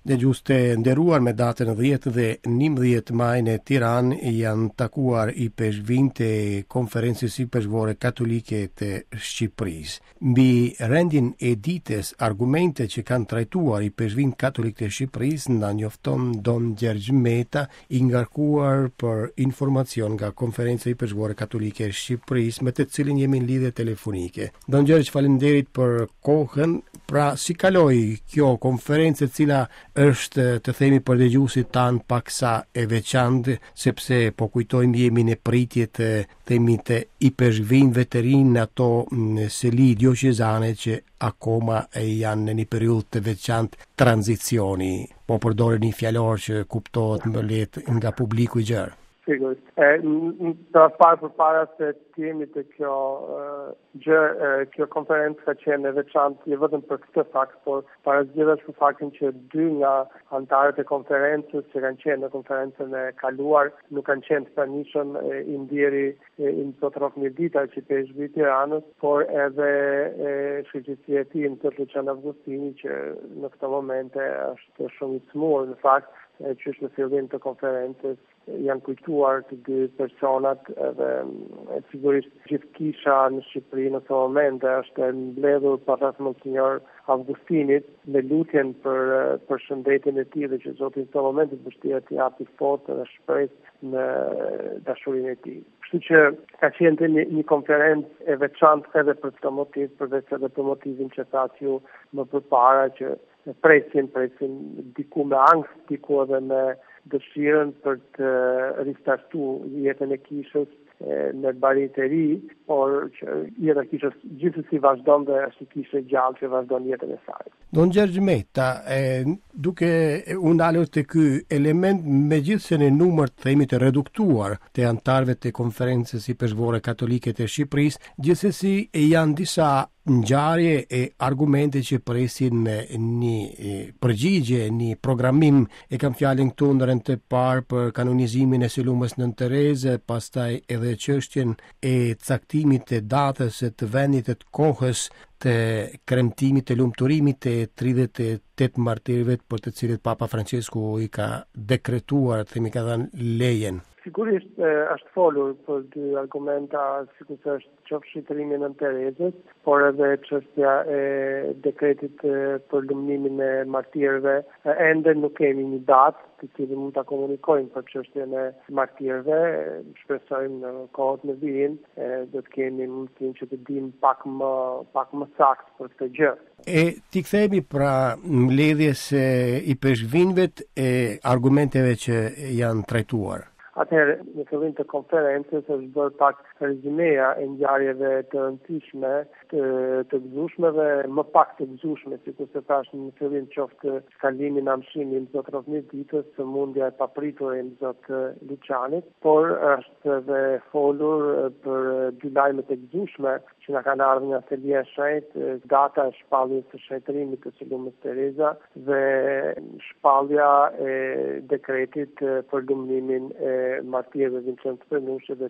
Dhe gjuste nderuar me datën 10 dhe 11 maj në Tiranë janë takuar i peshqvinjtë e Konferencës së Peshqore Katolike të Shqipërisë. Mbi rendin e ditës, argumente që kanë trajtuar i peshqvinjtë katolik të Shqipërisë na njofton Don Gjergj Meta, i ngarkuar për informacion nga Konferenca e Peshqore Katolike e Shqipërisë, me të cilin jemi në lidhje telefonike. Don Gjergj, faleminderit për kohën. Pra, si kaloi kjo konferencë, cila është, të themi për dëgjuesit tanë, paksa e veçantë, sepse po kujtojmë jemi në pritje të themi të i peshqvinjve të rinj, ato seli diocezane që akoma janë në një periudhë të veçantë tranzicioni. Po përdorë një fjalor që kuptohet më lehtë nga publiku i gjerë. Sigurisht. Për para se të jemi të kjo konferencë ka qenë e veçantë jo vetëm për këtë fakt, por para zgjedhjes për faktin që 2 nga anëtarët e konferencës që kanë qenë në konferencën e kaluar nuk kanë qenë të pranishëm i ndjeri i Zotrov Mirdita që peshqvi i Tiranës, por edhe shoqëria e tij në Lucian Avgustini që në këtë momente është shumë i smur në fakt që është në fillim të konferencës janë kujtuar të 2 personat dhe sigurisht gjithë kisha në Shqipëri në këtë moment është mbledhur pas Monsinjor Avgustinit me lutjen për shëndetin e tij dhe që Zoti në këtë moment të vështirë të japi forcë dhe shpresë në dashurinë e tij. Kështu që ka qenë një konferencë e veçantë edhe për këtë motiv, përveç edhe për motivin që thatë ju më përpara që presin diku me angst, diku edhe me dëshirën për të ristartu jetën e kishës në barit të ri, por që jeta e kishës gjithsesi vazhdon dhe është kishë gjallë që vazhdon jetën e saj. Don Gjergj Meta, duke u ndalur te ky element, megjithse në numër të themi të reduktuar të anëtarëve të Konferencës së Peshqore Katolike të Shqipërisë, gjithsesi janë disa ngjarje e argumente që presin një përgjigje, një programim. E kam fjalën këtu ndërën të parë për kanonizimin e Selumës Nën Tereze, pastaj edhe çështjen e caktimit të datës së të vendit të kohës të kremtimit të lumturimit të 38 martirëve për të cilët Papa Francesku i ka dekretuar, themi ka dhënë lejen. Sigurisht është folur për 2 argumenta, sikur se është qoftë shitërimi Nën Terezës, por edhe çështja e dekretit për lumnimin e martirëve. Ende nuk kemi një datë të cilën mund ta komunikojmë për çështjen e martirëve. Shpresojmë në kohët në vijim do të kemi mundësinë që të dimë pak më saktë për këtë gjë. E ti kthehemi pra mbledhjes i peshqvinjve e argumenteve që janë trajtuar. Atëherë, në fillim të konferencës është bërë pak rezumeja e ngjarjeve të rëndësishme, të gëzueshme, më pak të gëzueshme, sikur se thash në fillim, qoftë kalimi në amshimin Zotrov Mirditës, sëmundja e papritur e Zot Lucianit, por është edhe folur për 2 lajme të gëzueshme që na kanë ardhur nga Thelia e Shenjtë, data e shpalljes së shëtërimit të Selumës Tereza dhe shpallja e dekretit për lumnimin e martirëve Vincent Përnushi dhe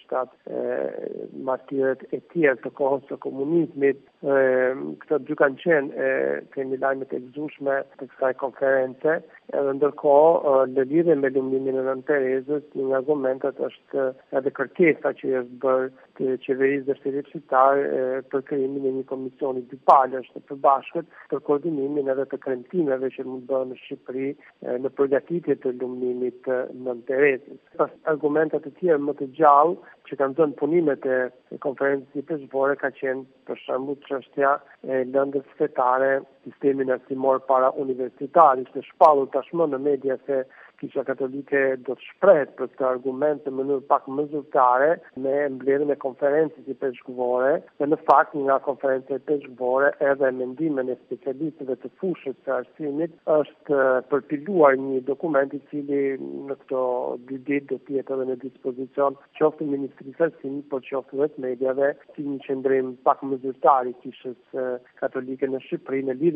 37 martirët e tjerë të kohës së komunizmit. Këto 2 kanë qenë kemi lajmet e gëzueshme të kësaj konference, edhe ndërkohë në lidhje me lumnimin e Nën Terezës, një nga argumentet është edhe kërkesa që është bërë të qeverisë dhe shtetit shqiptar për krijimin e një komisioni 2 palësh të përbashkët për koordinimin edhe të kremtimeve që mund bëhen në Shqipëri në përgatitje të lumnimit të Nën Terezës. Pas argumentet e tjerë më të gjallë që kanë dhënë punimet e konferencës së peshqore ka qenë për shembull çështja e lëndës fetare sistemin arsimor para universitar. Ishte shpallur tashmë në media se Kisha Katolike do të shprehet për këtë argument në mënyrë pak më zyrtare me mbledhjen e konferencës së peshqore, dhe në fakt nga konferenca e peshqore edhe mendimin e specialistëve të fushës së arsimit është përpiluar një dokument i cili në këto 2 ditë do të jetë edhe në dispozicion qoftë Ministrisë së Arsimit, por qoftë edhe të mediave, si një qendrim pak më zyrtar i Kishës Katolike në Shqipëri në lidhje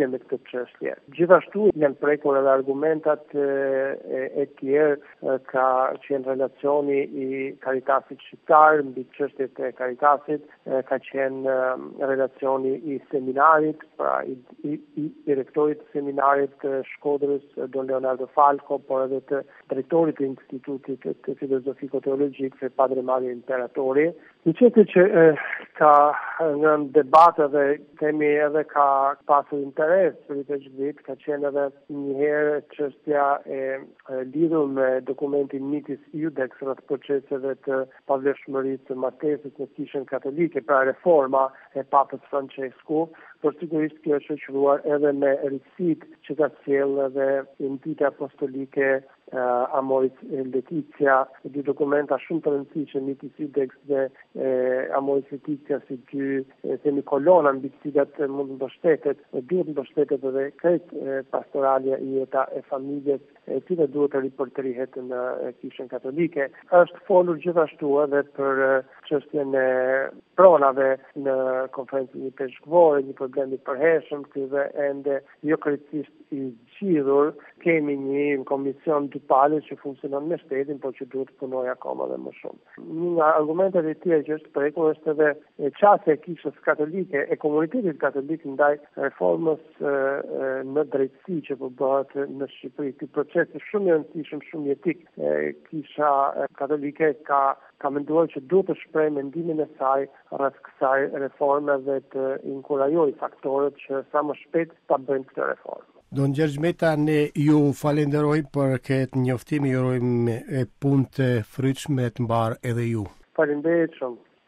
lidhje me këtë çështje. Gjithashtu janë prekur edhe argumentat e tjerë që janë relacioni i Caritasit shqiptar mbi çështjet e Caritasit, ka qenë relacioni i seminarit, pra i direktorit të seminarit të Shkodrës, Don Leonardo Falco, por edhe të drejtorit të Institutit të Filozofiko-Teologjik, Padre Mario Imperatori. Në qëtë që ka në debate dhe temi edhe ka pasur interes për i të gjithë, ka qenë edhe njëherë çështja e lidhur me dokumentin Mitis Iudex rreth proceseve të pavlefshmërisë të martesës në Kishën Katolike, pra reforma e Papës Francesku, por sigurisht kjo është shoqëruar edhe me rritësitë që ka sjellë edhe Entita Apostolike Amoris Laetitia, dy dokumenta shumë të rëndësishme, Mitis Iudex dhe Amoris Laetitia, si dy semikolona mbi të cilat mund të mbështetet, duhet mbështetet edhe krejt pastoralja i jeta e familjes, e cila duhet të ripërtrihet në Kishën Katolike. Është folur gjithashtu edhe për çështjen e pronave në konferencën e peshkvore, një problem i përhershëm, dhe ende jo krejtësisht i zgjidhur. Kemi një komision dypale që funksionon me shtetin, por që duhet punoj akoma dhe më shumë. Një nga argumentet e tjera që është prekur është edhe qasja e Kishës Katolike, e komunitetit katolik ndaj reformës në drejtësi që po bëhet në Shqipëri. Ky proces është shumë i rëndësishëm, shumë etik. Kisha Katolike ka menduar që duhet të shprehë mendimin e saj rreth kësaj reforme dhe të inkurajojë faktorët që sa më shpejt ta bëjnë këtë reformë. Don Gjergj Meta, ne ju falenderoj për këtë njoftim, ju urojmë punë të frytshme të mbar edhe ju. Faleminderit shumë.